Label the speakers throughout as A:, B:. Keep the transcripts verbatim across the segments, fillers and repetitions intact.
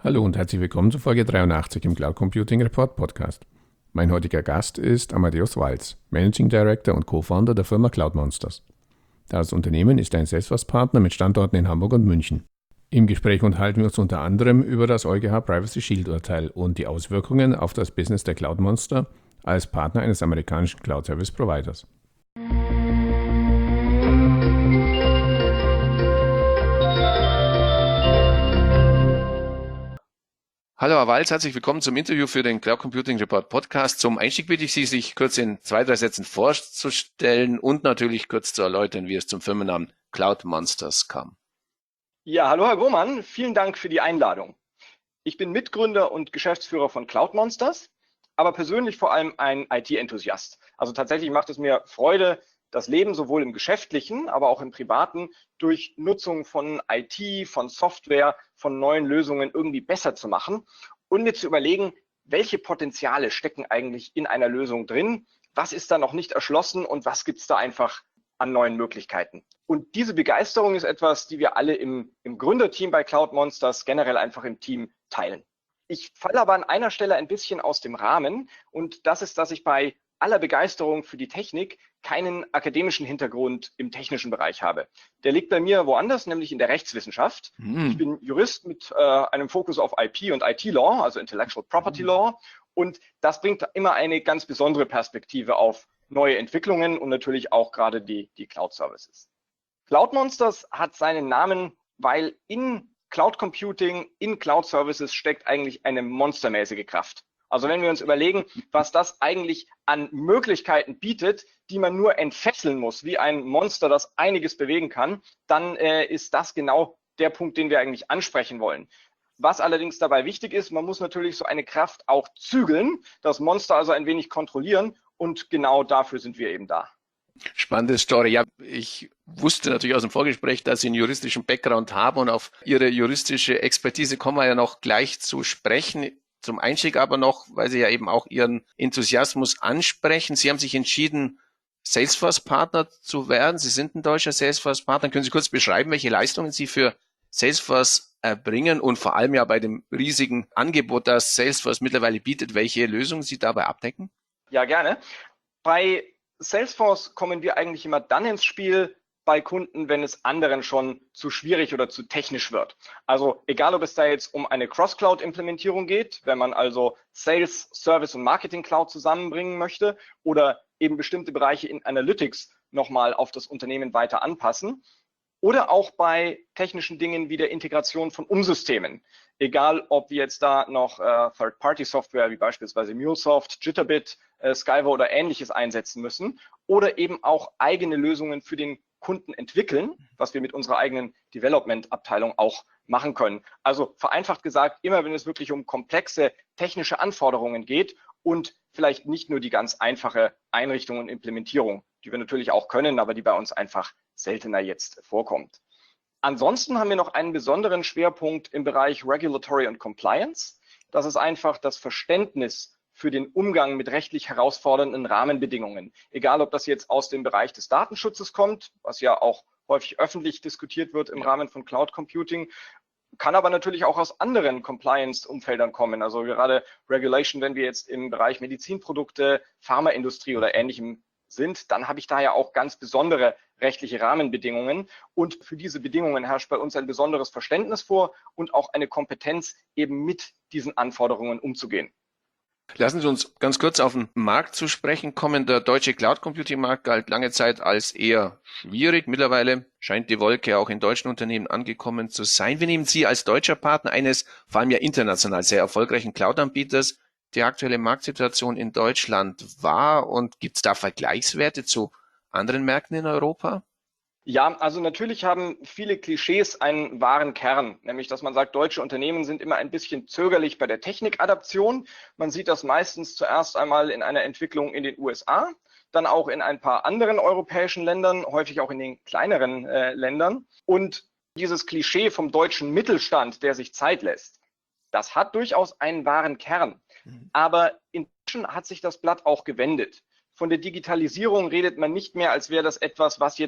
A: Hallo und herzlich willkommen zu Folge dreiundachtzig im Cloud Computing Report Podcast. Mein heutiger Gast ist Amadeus Walz, Managing Director und Co-Founder der Firma Cloud Monsters. Das Unternehmen ist ein Salesforce-Partner mit Standorten in Hamburg und München. Im Gespräch unterhalten wir uns unter anderem über das EuGH Privacy Shield Urteil und die Auswirkungen auf das Business der Cloud Monster als Partner eines amerikanischen Cloud Service Providers. Hallo Herr Walz, herzlich willkommen zum Interview für den Cloud Computing Report Podcast. Zum Einstieg bitte ich Sie, sich kurz in zwei, drei Sätzen vorzustellen und natürlich kurz zu erläutern, wie es zum Firmennamen Cloud Monsters kam.
B: Ja, hallo Herr Grohmann, vielen Dank für die Einladung. Ich bin Mitgründer und Geschäftsführer von Cloud Monsters, aber persönlich vor allem ein I T-Enthusiast. Also tatsächlich macht es mir Freude, das Leben sowohl im Geschäftlichen, aber auch im Privaten durch Nutzung von I T, von Software, von neuen Lösungen irgendwie besser zu machen und mir zu überlegen, welche Potenziale stecken eigentlich in einer Lösung drin, was ist da noch nicht erschlossen und was gibt es da einfach an neuen Möglichkeiten. Und diese Begeisterung ist etwas, die wir alle im, im Gründerteam bei Cloud Monsters, generell einfach im Team teilen. Ich falle aber an einer Stelle ein bisschen aus dem Rahmen und das ist, dass ich bei aller Begeisterung für die Technik keinen akademischen Hintergrund im technischen Bereich habe. Der liegt bei mir woanders, nämlich in der Rechtswissenschaft. Hm. Ich bin Jurist mit äh, einem Fokus auf I P und I T Law, also Intellectual Property Law. Und das bringt immer eine ganz besondere Perspektive auf neue Entwicklungen und natürlich auch gerade die, die Cloud Services. Cloud Monsters hat seinen Namen, weil in Cloud Computing, in Cloud Services steckt eigentlich eine monstermäßige Kraft. Also wenn wir uns überlegen, was das eigentlich an Möglichkeiten bietet, die man nur entfesseln muss, wie ein Monster, das einiges bewegen kann, dann äh, ist das genau der Punkt, den wir eigentlich ansprechen wollen. Was allerdings dabei wichtig ist, man muss natürlich so eine Kraft auch zügeln, das Monster also ein wenig kontrollieren und genau dafür sind wir eben da.
A: Spannende Story. Ja, ich wusste natürlich aus dem Vorgespräch, dass Sie einen juristischen Background haben und auf Ihre juristische Expertise kommen wir ja noch gleich zu sprechen. Zum Einstieg aber noch, weil Sie ja eben auch Ihren Enthusiasmus ansprechen. Sie haben sich entschieden, Salesforce-Partner zu werden. Sie sind ein deutscher Salesforce-Partner. Können Sie kurz beschreiben, welche Leistungen Sie für Salesforce erbringen und vor allem ja bei dem riesigen Angebot, das Salesforce mittlerweile bietet, welche Lösungen Sie dabei abdecken?
B: Ja, gerne. Bei Salesforce kommen wir eigentlich immer dann ins Spiel, bei Kunden, wenn es anderen schon zu schwierig oder zu technisch wird. Also egal, ob es da jetzt um eine Cross-Cloud-Implementierung geht, wenn man also Sales, Service und Marketing Cloud zusammenbringen möchte oder eben bestimmte Bereiche in Analytics nochmal auf das Unternehmen weiter anpassen. Oder auch bei technischen Dingen wie der Integration von Umsystemen. Egal, ob wir jetzt da noch äh, Third-Party-Software wie beispielsweise MuleSoft, Jitterbit, äh, Skyver oder ähnliches einsetzen müssen. Oder eben auch eigene Lösungen für den Kunden entwickeln, was wir mit unserer eigenen Development-Abteilung auch machen können. Also vereinfacht gesagt, immer wenn es wirklich um komplexe technische Anforderungen geht und vielleicht nicht nur die ganz einfache Einrichtung und Implementierung, die wir natürlich auch können, aber die bei uns einfach seltener jetzt vorkommt. Ansonsten haben wir noch einen besonderen Schwerpunkt im Bereich Regulatory und Compliance. Das ist einfach das Verständnis für den Umgang mit rechtlich herausfordernden Rahmenbedingungen. Egal, ob das jetzt aus dem Bereich des Datenschutzes kommt, was ja auch häufig öffentlich diskutiert wird im Rahmen von Cloud Computing, kann aber natürlich auch aus anderen Compliance-Umfeldern kommen. Also gerade Regulation, wenn wir jetzt im Bereich Medizinprodukte, Pharmaindustrie oder Ähnlichem sind, dann habe ich da ja auch ganz besondere rechtliche Rahmenbedingungen. Und für diese Bedingungen herrscht bei uns ein besonderes Verständnis vor und auch eine Kompetenz, eben mit diesen Anforderungen umzugehen.
A: Lassen Sie uns ganz kurz auf den Markt zu sprechen kommen. Der deutsche Cloud-Computing-Markt galt lange Zeit als eher schwierig. Mittlerweile scheint die Wolke auch in deutschen Unternehmen angekommen zu sein. Wie nehmen Sie als deutscher Partner eines vor allem ja international sehr erfolgreichen Cloud-Anbieters die aktuelle Marktsituation in Deutschland wahr und gibt es da Vergleichswerte zu anderen Märkten in Europa?
B: Ja, also natürlich haben viele Klischees einen wahren Kern, nämlich dass man sagt, deutsche Unternehmen sind immer ein bisschen zögerlich bei der Technikadaption. Man sieht das meistens zuerst einmal in einer Entwicklung in den U S A, dann auch in ein paar anderen europäischen Ländern, häufig auch in den kleineren äh, Ländern. Und dieses Klischee vom deutschen Mittelstand, der sich Zeit lässt, das hat durchaus einen wahren Kern. Aber inzwischen hat sich das Blatt auch gewendet. Von der Digitalisierung redet man nicht mehr, als wäre das etwas, was jetzt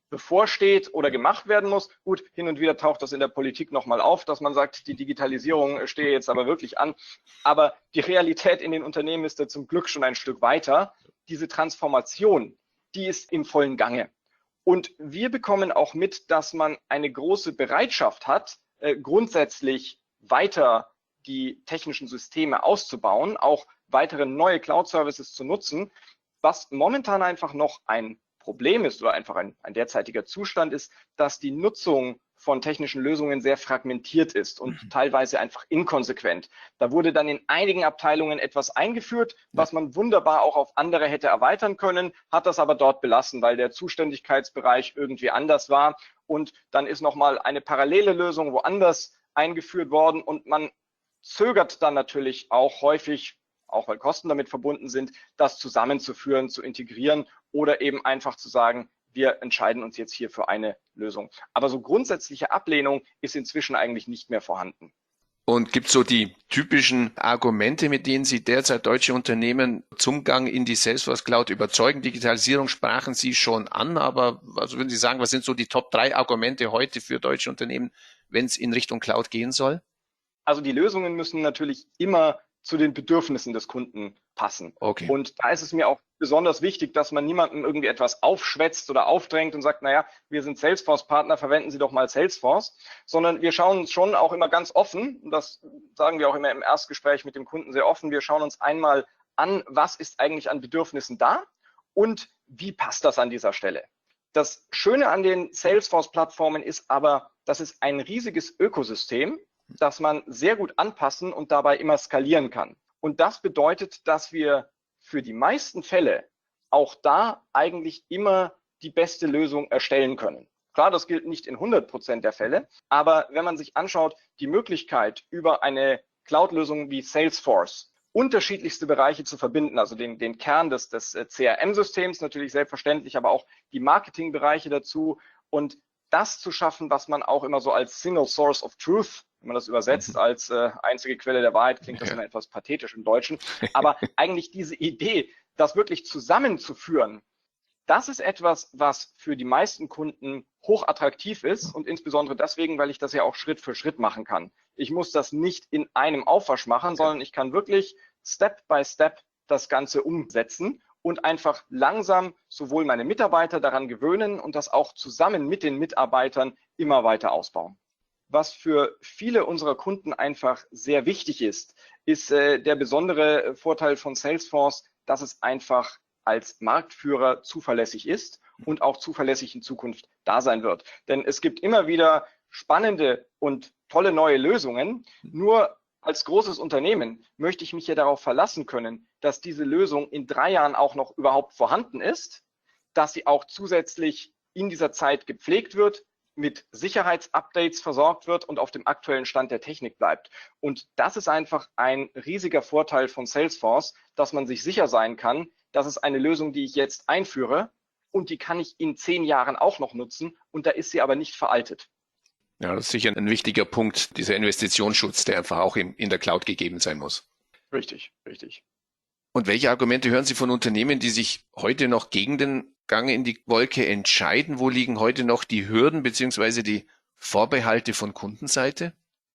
B: bevorsteht oder gemacht werden muss. Gut, hin und wieder taucht das in der Politik nochmal auf, dass man sagt, die Digitalisierung stehe jetzt aber wirklich an. Aber die Realität in den Unternehmen ist da zum Glück schon ein Stück weiter. Diese Transformation, die ist im vollen Gange. Und wir bekommen auch mit, dass man eine große Bereitschaft hat, äh, grundsätzlich weiter die technischen Systeme auszubauen, auch weitere neue Cloud-Services zu nutzen. Was momentan einfach noch ein Problem ist oder einfach ein, ein derzeitiger Zustand ist, dass die Nutzung von technischen Lösungen sehr fragmentiert ist und mhm. teilweise einfach inkonsequent. Da wurde dann in einigen Abteilungen etwas eingeführt, was man wunderbar auch auf andere hätte erweitern können, hat das aber dort belassen, weil der Zuständigkeitsbereich irgendwie anders war. Und dann ist nochmal eine parallele Lösung woanders eingeführt worden und man zögert dann natürlich auch häufig, auch weil Kosten damit verbunden sind, das zusammenzuführen, zu integrieren oder eben einfach zu sagen, wir entscheiden uns jetzt hier für eine Lösung. Aber so grundsätzliche Ablehnung ist inzwischen eigentlich nicht mehr vorhanden.
A: Und gibt es so die typischen Argumente, mit denen Sie derzeit deutsche Unternehmen zum Gang in die Salesforce Cloud überzeugen? Digitalisierung sprachen Sie schon an, aber was würden Sie sagen, was sind so die Top drei Argumente heute für deutsche Unternehmen, wenn es in Richtung Cloud gehen soll?
B: Also die Lösungen müssen natürlich immer zu den Bedürfnissen des Kunden passen.
A: Okay.
B: Und da ist es mir auch besonders wichtig, dass man niemandem irgendwie etwas aufschwätzt oder aufdrängt und sagt, naja, wir sind Salesforce-Partner, verwenden Sie doch mal Salesforce, sondern wir schauen uns schon auch immer ganz offen, und das sagen wir auch immer im Erstgespräch mit dem Kunden sehr offen, wir schauen uns einmal an, was ist eigentlich an Bedürfnissen da und wie passt das an dieser Stelle. Das Schöne an den Salesforce-Plattformen ist aber, das ist ein riesiges Ökosystem, das man sehr gut anpassen und dabei immer skalieren kann. Und das bedeutet, dass wir für die meisten Fälle auch da eigentlich immer die beste Lösung erstellen können. Klar, das gilt nicht in hundert Prozent der Fälle, aber wenn man sich anschaut, die Möglichkeit über eine Cloud-Lösung wie Salesforce unterschiedlichste Bereiche zu verbinden, also den, den Kern des, des C R M-Systems natürlich selbstverständlich, aber auch die Marketingbereiche dazu und das zu schaffen, was man auch immer so als Single Source of Truth, wenn man das übersetzt mhm. als äh, einzige Quelle der Wahrheit, klingt das ja immer etwas pathetisch im Deutschen. Aber eigentlich diese Idee, das wirklich zusammenzuführen, das ist etwas, was für die meisten Kunden hochattraktiv ist und insbesondere deswegen, weil ich das ja auch Schritt für Schritt machen kann. Ich muss das nicht in einem Aufwasch machen, sondern ich kann wirklich Step by Step das Ganze umsetzen und einfach langsam sowohl meine Mitarbeiter daran gewöhnen und das auch zusammen mit den Mitarbeitern immer weiter ausbauen. Was für viele unserer Kunden einfach sehr wichtig ist, ist äh, der besondere Vorteil von Salesforce, dass es einfach als Marktführer zuverlässig ist und auch zuverlässig in Zukunft da sein wird. Denn es gibt immer wieder spannende und tolle neue Lösungen. Nur als großes Unternehmen möchte ich mich ja darauf verlassen können, dass diese Lösung in drei Jahren auch noch überhaupt vorhanden ist, dass sie auch zusätzlich in dieser Zeit gepflegt wird, mit Sicherheitsupdates versorgt wird und auf dem aktuellen Stand der Technik bleibt. Und das ist einfach ein riesiger Vorteil von Salesforce, dass man sich sicher sein kann, das ist eine Lösung, die ich jetzt einführe und die kann ich in zehn Jahren auch noch nutzen und da ist sie aber nicht veraltet.
A: Ja, das ist sicher ein wichtiger Punkt, dieser Investitionsschutz, der einfach auch in, in der Cloud gegeben sein muss.
B: Richtig, richtig.
A: Und welche Argumente hören Sie von Unternehmen, die sich heute noch gegen den Gang in die Wolke entscheiden? Wo liegen heute noch die Hürden bzw. die Vorbehalte von Kundenseite?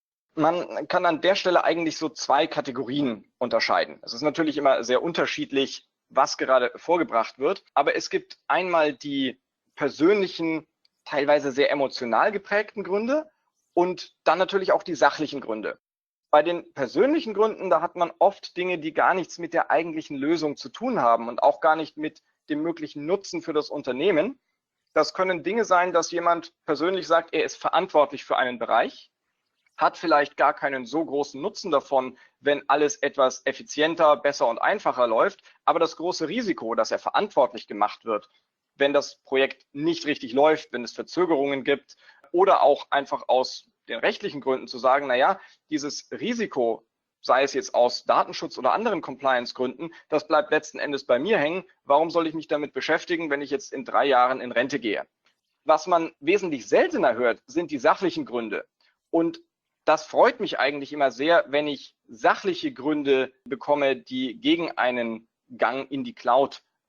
B: Man kann an der Stelle eigentlich so zwei Kategorien unterscheiden. Es ist natürlich immer sehr unterschiedlich, was gerade vorgebracht wird, aber es gibt einmal die persönlichen, teilweise sehr emotional geprägten Gründe und dann natürlich auch die sachlichen Gründe. Bei den persönlichen Gründen, da hat man oft Dinge, die gar nichts mit der eigentlichen Lösung zu tun haben und auch gar nicht mit dem möglichen Nutzen für das Unternehmen. Das können Dinge sein, dass jemand persönlich sagt, er ist verantwortlich für einen Bereich, hat vielleicht gar keinen so großen Nutzen davon, wenn alles etwas effizienter, besser und einfacher läuft. Aber das große Risiko, dass er verantwortlich gemacht wird, wenn das Projekt nicht richtig läuft, wenn es Verzögerungen gibt oder auch einfach aus den rechtlichen Gründen zu sagen, naja, dieses Risiko, sei es jetzt aus Datenschutz oder anderen Compliance-Gründen, das bleibt letzten Endes bei mir hängen. Warum soll ich mich damit beschäftigen, wenn ich jetzt in drei Jahren in Rente gehe? Was man wesentlich seltener hört, sind die sachlichen Gründe. Und das freut mich eigentlich immer sehr, wenn ich sachliche Gründe bekomme, die gegen einen Gang in die Cloud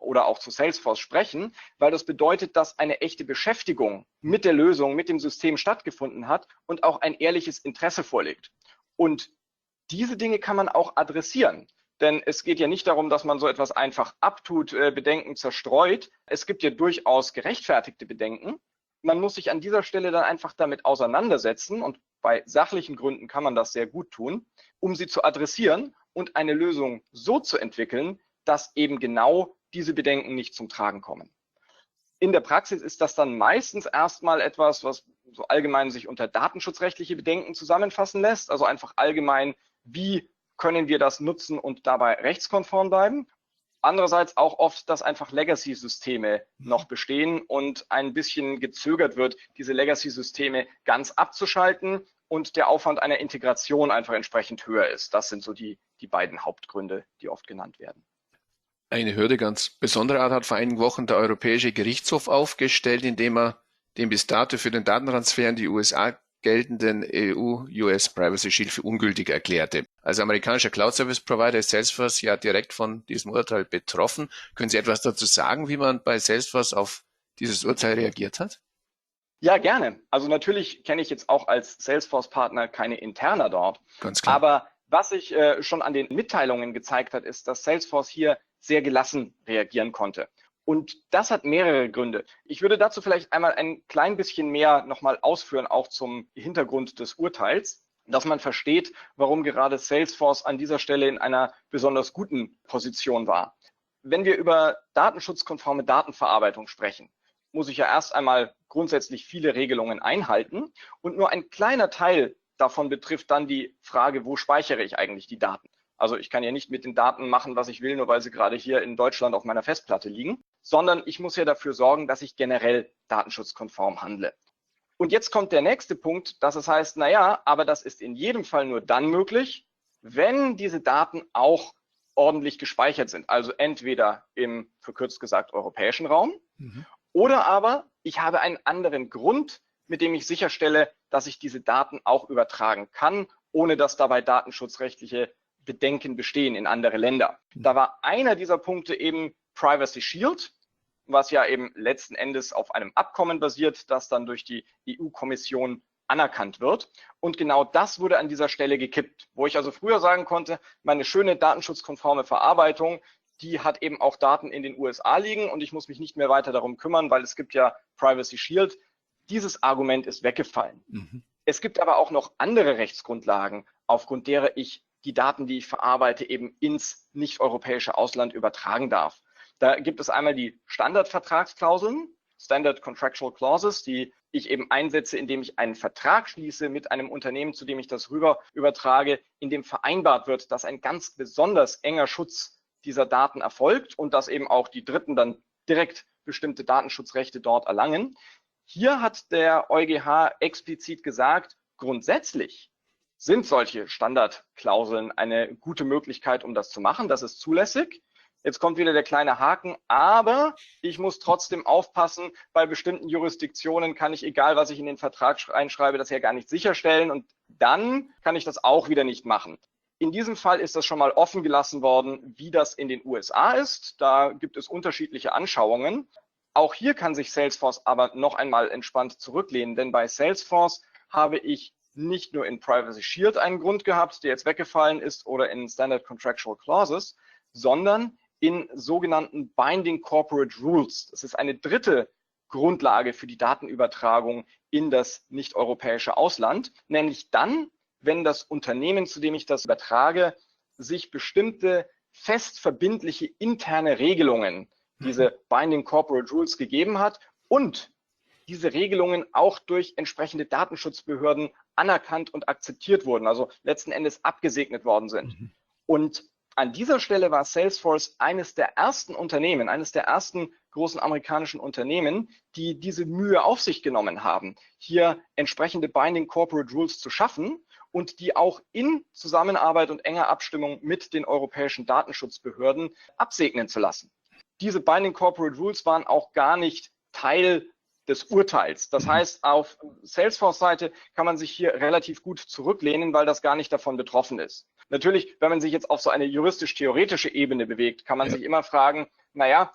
B: oder auch zu Salesforce sprechen, weil das bedeutet, dass eine echte Beschäftigung mit der Lösung, mit dem System stattgefunden hat und auch ein ehrliches Interesse vorliegt. Und diese Dinge kann man auch adressieren. Denn es geht ja nicht darum, dass man so etwas einfach abtut, äh, Bedenken zerstreut. Es gibt ja durchaus gerechtfertigte Bedenken. Man muss sich an dieser Stelle dann einfach damit auseinandersetzen und bei sachlichen Gründen kann man das sehr gut tun, um sie zu adressieren und eine Lösung so zu entwickeln, dass eben genau diese Bedenken nicht zum Tragen kommen. In der Praxis ist das dann meistens erstmal etwas, was so allgemein sich unter datenschutzrechtliche Bedenken zusammenfassen lässt, also einfach allgemein, wie können wir das nutzen und dabei rechtskonform bleiben. Andererseits auch oft, dass einfach Legacy-Systeme noch bestehen und ein bisschen gezögert wird, diese Legacy-Systeme ganz abzuschalten und der Aufwand einer Integration einfach entsprechend höher ist. Das sind so die, die beiden Hauptgründe, die oft genannt werden.
A: Eine Hürde ganz besonderer Art hat vor einigen Wochen der Europäische Gerichtshof aufgestellt, indem er den bis dato für den Datentransfer in die U S A geltenden E U-U S Privacy Shield für ungültig erklärte. Als amerikanischer Cloud-Service-Provider ist Salesforce ja direkt von diesem Urteil betroffen. Können Sie etwas dazu sagen, wie man bei Salesforce auf dieses Urteil reagiert hat?
B: Ja, gerne. Also natürlich kenne ich jetzt auch als Salesforce-Partner keine Interna dort.
A: Ganz klar.
B: Aber was sich äh, schon an den Mitteilungen gezeigt hat, ist, dass Salesforce hier sehr gelassen reagieren konnte. Und das hat mehrere Gründe. Ich würde dazu vielleicht einmal ein klein bisschen mehr nochmal ausführen, auch zum Hintergrund des Urteils, dass man versteht, warum gerade Salesforce an dieser Stelle in einer besonders guten Position war. Wenn wir über datenschutzkonforme Datenverarbeitung sprechen, muss ich ja erst einmal grundsätzlich viele Regelungen einhalten und nur ein kleiner Teil davon betrifft dann die Frage, wo speichere ich eigentlich die Daten? Also ich kann ja nicht mit den Daten machen, was ich will, nur weil sie gerade hier in Deutschland auf meiner Festplatte liegen, sondern ich muss ja dafür sorgen, dass ich generell datenschutzkonform handle. Und jetzt kommt der nächste Punkt, dass es heißt, naja, aber das ist in jedem Fall nur dann möglich, wenn diese Daten auch ordentlich gespeichert sind. Also entweder im, verkürzt gesagt, europäischen Raum, mhm. oder aber ich habe einen anderen Grund, mit dem ich sicherstelle, dass ich diese Daten auch übertragen kann, ohne dass dabei datenschutzrechtliche Bedenken bestehen in andere Länder. Da war einer dieser Punkte eben Privacy Shield, was ja eben letzten Endes auf einem Abkommen basiert, das dann durch die E U-Kommission anerkannt wird. Und genau das wurde an dieser Stelle gekippt, wo ich also früher sagen konnte, meine schöne datenschutzkonforme Verarbeitung, die hat eben auch Daten in den U S A liegen und ich muss mich nicht mehr weiter darum kümmern, weil es gibt ja Privacy Shield. Dieses Argument ist weggefallen. Mhm. Es gibt aber auch noch andere Rechtsgrundlagen, aufgrund derer ich die Daten, die ich verarbeite, eben ins nicht-europäische Ausland übertragen darf. Da gibt es einmal die Standardvertragsklauseln, Standard Contractual Clauses, die ich eben einsetze, indem ich einen Vertrag schließe mit einem Unternehmen, zu dem ich das rüber übertrage, in dem vereinbart wird, dass ein ganz besonders enger Schutz dieser Daten erfolgt und dass eben auch die Dritten dann direkt bestimmte Datenschutzrechte dort erlangen. Hier hat der EuGH explizit gesagt, grundsätzlich sind solche Standardklauseln eine gute Möglichkeit, um das zu machen. Das ist zulässig. Jetzt kommt wieder der kleine Haken, aber ich muss trotzdem aufpassen, bei bestimmten Jurisdiktionen kann ich, egal was ich in den Vertrag reinschreibe, das ja gar nicht sicherstellen und dann kann ich das auch wieder nicht machen. In diesem Fall ist das schon mal offen gelassen worden, wie das in den U S A ist. Da gibt es unterschiedliche Anschauungen. Auch hier kann sich Salesforce aber noch einmal entspannt zurücklehnen, denn bei Salesforce habe ich nicht nur in Privacy Shield einen Grund gehabt, der jetzt weggefallen ist, oder in Standard Contractual Clauses, sondern in sogenannten Binding Corporate Rules. Das ist eine dritte Grundlage für die Datenübertragung in das nicht-europäische Ausland, nämlich dann, wenn das Unternehmen, zu dem ich das übertrage, sich bestimmte fest verbindliche interne Regelungen, diese Binding Corporate Rules, gegeben hat und diese Regelungen auch durch entsprechende Datenschutzbehörden anerkannt und akzeptiert wurden, also letzten Endes abgesegnet worden sind. Mhm. Und an dieser Stelle war Salesforce eines der ersten Unternehmen, eines der ersten großen amerikanischen Unternehmen, die diese Mühe auf sich genommen haben, hier entsprechende Binding Corporate Rules zu schaffen und die auch in Zusammenarbeit und enger Abstimmung mit den europäischen Datenschutzbehörden absegnen zu lassen. Diese Binding Corporate Rules waren auch gar nicht Teil des Urteils. Das heißt, auf Salesforce-Seite kann man sich hier relativ gut zurücklehnen, weil das gar nicht davon betroffen ist. Natürlich, wenn man sich jetzt auf so eine juristisch-theoretische Ebene bewegt, kann man ja. sich immer fragen, naja,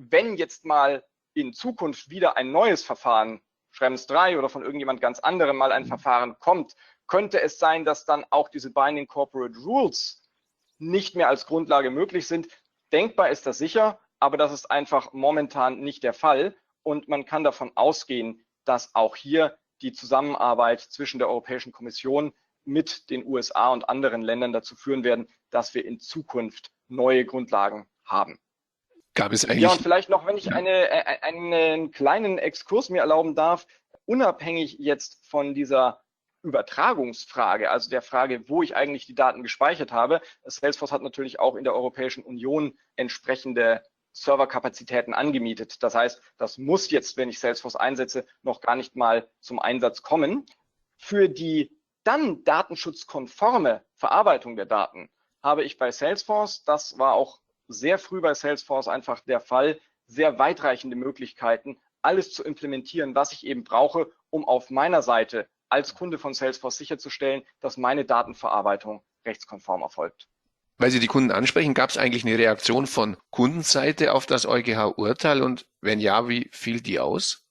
B: wenn jetzt mal in Zukunft wieder ein neues Verfahren, Schrems drei oder von irgendjemand ganz anderem mal ein Verfahren kommt, könnte es sein, dass dann auch diese Binding Corporate Rules nicht mehr als Grundlage möglich sind. Denkbar ist das sicher, aber das ist einfach momentan nicht der Fall. Und man kann davon ausgehen, dass auch hier die Zusammenarbeit zwischen der Europäischen Kommission mit den U S A und anderen Ländern dazu führen werden, dass wir in Zukunft neue Grundlagen haben.
A: Gab es eigentlich...
B: Ja, und vielleicht noch, wenn ich eine, einen kleinen Exkurs mir erlauben darf, unabhängig jetzt von dieser Übertragungsfrage, also der Frage, wo ich eigentlich die Daten gespeichert habe. Salesforce hat natürlich auch in der Europäischen Union entsprechende Serverkapazitäten angemietet. Das heißt, das muss jetzt, wenn ich Salesforce einsetze, noch gar nicht mal zum Einsatz kommen. Für die dann datenschutzkonforme Verarbeitung der Daten habe ich bei Salesforce, das war auch sehr früh bei Salesforce einfach der Fall, sehr weitreichende Möglichkeiten, alles zu implementieren, was ich eben brauche, um auf meiner Seite als Kunde von Salesforce sicherzustellen, dass meine Datenverarbeitung rechtskonform erfolgt.
A: Weil Sie die Kunden ansprechen, gab es eigentlich eine Reaktion von Kundenseite auf das EuGH-Urteil und wenn ja, wie fiel die aus?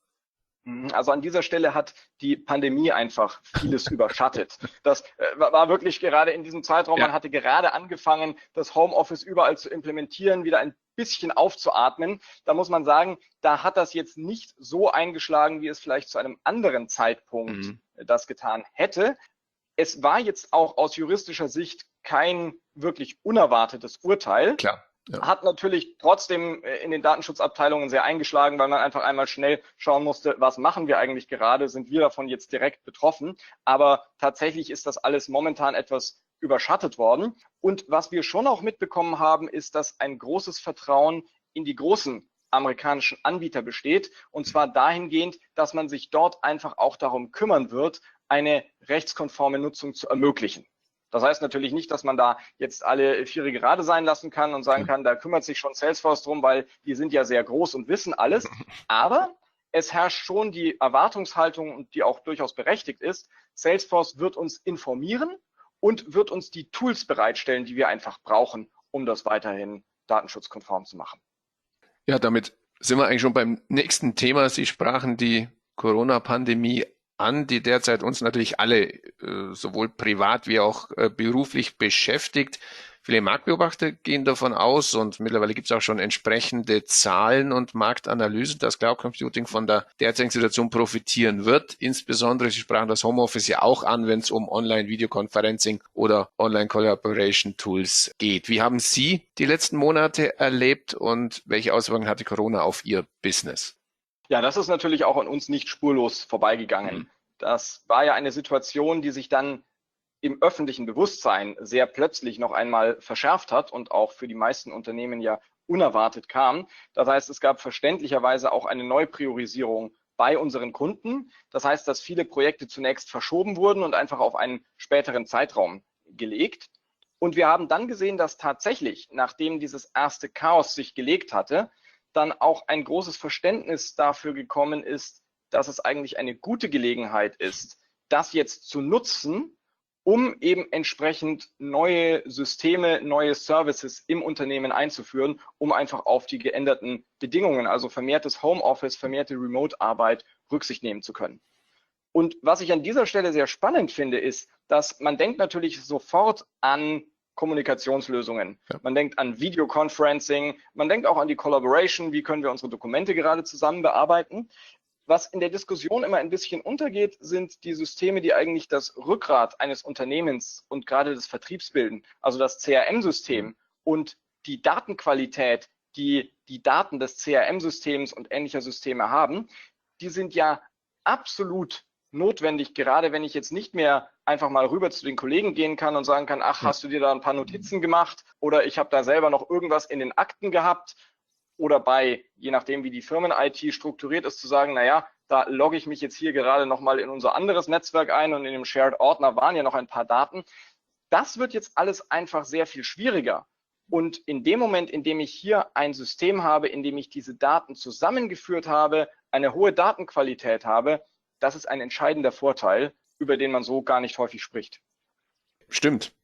B: Also an dieser Stelle hat die Pandemie einfach vieles überschattet. Das äh, war wirklich gerade in diesem Zeitraum, ja. Man hatte gerade angefangen, das Homeoffice überall zu implementieren, wieder ein bisschen aufzuatmen. Da muss man sagen, da hat das jetzt nicht so eingeschlagen, wie es vielleicht zu einem anderen Zeitpunkt mhm. das getan hätte. Es war jetzt auch aus juristischer Sicht kein wirklich unerwartetes Urteil.
A: Klar. Ja.
B: Hat natürlich trotzdem in den Datenschutzabteilungen sehr eingeschlagen, weil man einfach einmal schnell schauen musste, was machen wir eigentlich gerade, sind wir davon jetzt direkt betroffen. Aber tatsächlich ist das alles momentan etwas überschattet worden. Und was wir schon auch mitbekommen haben, ist, dass ein großes Vertrauen in die großen amerikanischen Anbieter besteht. Und zwar dahingehend, dass man sich dort einfach auch darum kümmern wird, eine rechtskonforme Nutzung zu ermöglichen. Das heißt natürlich nicht, dass man da jetzt alle Viere gerade sein lassen kann und sagen kann, da kümmert sich schon Salesforce drum, weil die sind ja sehr groß und wissen alles. Aber es herrscht schon die Erwartungshaltung, und die auch durchaus berechtigt ist, Salesforce wird uns informieren und wird uns die Tools bereitstellen, die wir einfach brauchen, um das weiterhin datenschutzkonform zu machen.
A: Ja, damit sind wir eigentlich schon beim nächsten Thema. Sie sprachen die Corona-Pandemie an, die derzeit uns natürlich alle äh, sowohl privat wie auch äh, beruflich beschäftigt. Viele Marktbeobachter gehen davon aus und mittlerweile gibt es auch schon entsprechende Zahlen und Marktanalysen, dass Cloud Computing von der derzeitigen Situation profitieren wird. Insbesondere, Sie sprachen das Homeoffice ja auch an, wenn es um Online-Videoconferencing oder Online-Collaboration-Tools geht. Wie haben Sie die letzten Monate erlebt und welche Auswirkungen hatte Corona auf Ihr Business?
B: Ja, das ist natürlich auch an uns nicht spurlos vorbeigegangen. Mhm. Das war ja eine Situation, die sich dann im öffentlichen Bewusstsein sehr plötzlich noch einmal verschärft hat und auch für die meisten Unternehmen ja unerwartet kam. Das heißt, es gab verständlicherweise auch eine Neupriorisierung bei unseren Kunden. Das heißt, dass viele Projekte zunächst verschoben wurden und einfach auf einen späteren Zeitraum gelegt. Und wir haben dann gesehen, dass tatsächlich, nachdem dieses erste Chaos sich gelegt hatte, dann auch ein großes Verständnis dafür gekommen ist, dass es eigentlich eine gute Gelegenheit ist, das jetzt zu nutzen, um eben entsprechend neue Systeme, neue Services im Unternehmen einzuführen, um einfach auf die geänderten Bedingungen, also vermehrtes Homeoffice, vermehrte Remote-Arbeit Rücksicht nehmen zu können. Und was ich an dieser Stelle sehr spannend finde, ist, dass man denkt natürlich sofort an Kommunikationslösungen. Ja. Man denkt an Videoconferencing, man denkt auch an die Collaboration, wie können wir unsere Dokumente gerade zusammen bearbeiten. Was in der Diskussion immer ein bisschen untergeht, sind die Systeme, die eigentlich das Rückgrat eines Unternehmens und gerade des Vertriebs bilden, also das C R M-System mhm. und die Datenqualität, die die Daten des C R M-Systems und ähnlicher Systeme haben, die sind ja absolut notwendig, gerade wenn ich jetzt nicht mehr einfach mal rüber zu den Kollegen gehen kann und sagen kann, ach, hast du dir da ein paar Notizen gemacht oder ich habe da selber noch irgendwas in den Akten gehabt oder bei, je nachdem wie die Firmen-I T strukturiert ist, zu sagen, naja, da logge ich mich jetzt hier gerade nochmal in unser anderes Netzwerk ein und in dem Shared-Ordner waren ja noch ein paar Daten. Das wird jetzt alles einfach sehr viel schwieriger. Und in dem Moment, in dem ich hier ein System habe, in dem ich diese Daten zusammengeführt habe, eine hohe Datenqualität habe, das ist ein entscheidender Vorteil, über den man so gar nicht häufig spricht.
A: Stimmt.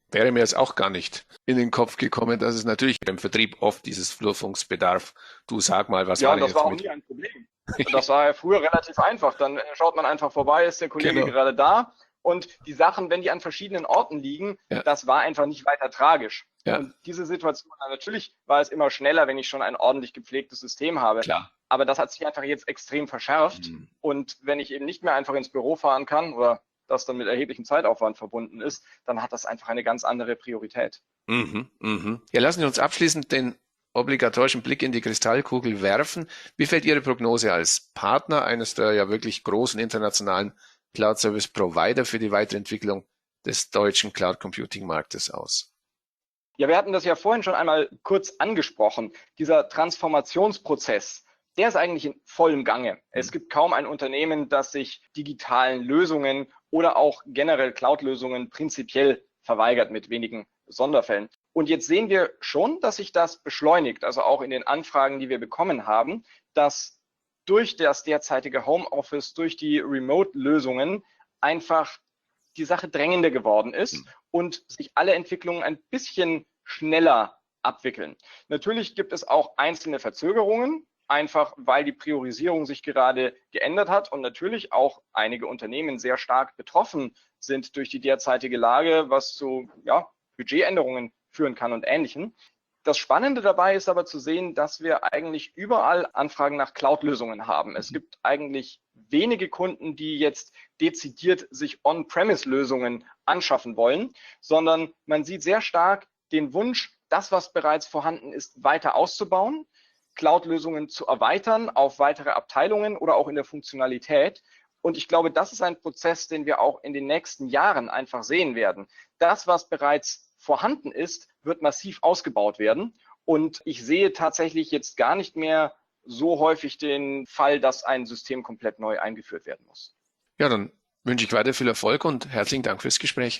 A: Wäre mir jetzt auch gar nicht in den Kopf gekommen, dass es natürlich im Vertrieb oft dieses Flurfunksbedarf. Du sag mal, was
B: ja,
A: war
B: und
A: denn
B: das war
A: jetzt
B: auch
A: mit?
B: nie ein Problem. Das war ja früher relativ einfach. Dann schaut man einfach vorbei, ist der Kollege
A: Genau.
B: gerade da. Und die Sachen, wenn die an verschiedenen Orten liegen,
A: Ja.
B: das war einfach nicht weiter tragisch.
A: Ja.
B: Und diese Situation, natürlich war es immer schneller, wenn ich schon ein ordentlich gepflegtes System habe.
A: Klar.
B: Aber das hat sich einfach jetzt extrem verschärft.
A: Mhm.
B: Und wenn ich eben nicht mehr einfach ins Büro fahren kann oder das dann mit erheblichem Zeitaufwand verbunden ist, dann hat das einfach eine ganz andere Priorität.
A: Mhm, mhm. Ja, lassen Sie uns abschließend den obligatorischen Blick in die Kristallkugel werfen. Wie fällt Ihre Prognose als Partner eines der ja wirklich großen internationalen Cloud-Service-Provider für die Weiterentwicklung des deutschen Cloud-Computing-Marktes aus?
B: Ja, wir hatten das ja vorhin schon einmal kurz angesprochen. Dieser Transformationsprozess, der ist eigentlich in vollem Gange. Es gibt kaum ein Unternehmen, das sich digitalen Lösungen oder auch generell Cloud-Lösungen prinzipiell verweigert, mit wenigen Sonderfällen. Und jetzt sehen wir schon, dass sich das beschleunigt, also auch in den Anfragen, die wir bekommen haben, dass durch das derzeitige Homeoffice, durch die Remote-Lösungen einfach die Sache drängender geworden ist und sich alle Entwicklungen ein bisschen schneller abwickeln. Natürlich gibt es auch einzelne Verzögerungen, einfach weil die Priorisierung sich gerade geändert hat und natürlich auch einige Unternehmen sehr stark betroffen sind durch die derzeitige Lage, was zu ja, Budgetänderungen führen kann und Ähnlichem. Das Spannende dabei ist aber zu sehen, dass wir eigentlich überall Anfragen nach Cloud-Lösungen haben. Es gibt eigentlich wenige Kunden, die jetzt dezidiert sich On-Premise-Lösungen anschaffen wollen, sondern man sieht sehr stark den Wunsch, das, was bereits vorhanden ist, weiter auszubauen, Cloud-Lösungen zu erweitern auf weitere Abteilungen oder auch in der Funktionalität. Und ich glaube, das ist ein Prozess, den wir auch in den nächsten Jahren einfach sehen werden. Das, was bereits vorhanden ist, wird massiv ausgebaut werden. Und ich sehe tatsächlich jetzt gar nicht mehr so häufig den Fall, dass ein System komplett neu eingeführt werden muss.
A: Ja, dann wünsche ich weiter viel Erfolg und herzlichen Dank fürs Gespräch.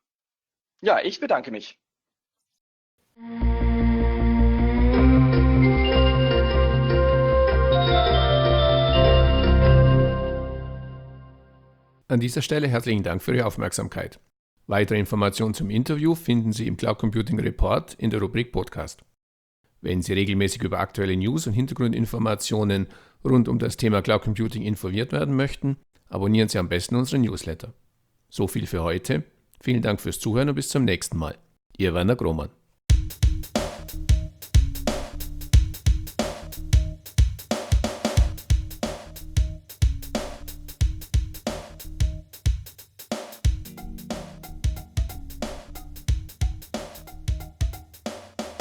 B: Ja, ich bedanke mich.
C: An dieser Stelle herzlichen Dank für Ihre Aufmerksamkeit. Weitere Informationen zum Interview finden Sie im Cloud Computing Report in der Rubrik Podcast. Wenn Sie regelmäßig über aktuelle News und Hintergrundinformationen rund um das Thema Cloud Computing informiert werden möchten, abonnieren Sie am besten unseren Newsletter. So viel für heute. Vielen Dank fürs Zuhören und bis zum nächsten Mal. Ihr Werner Grohmann.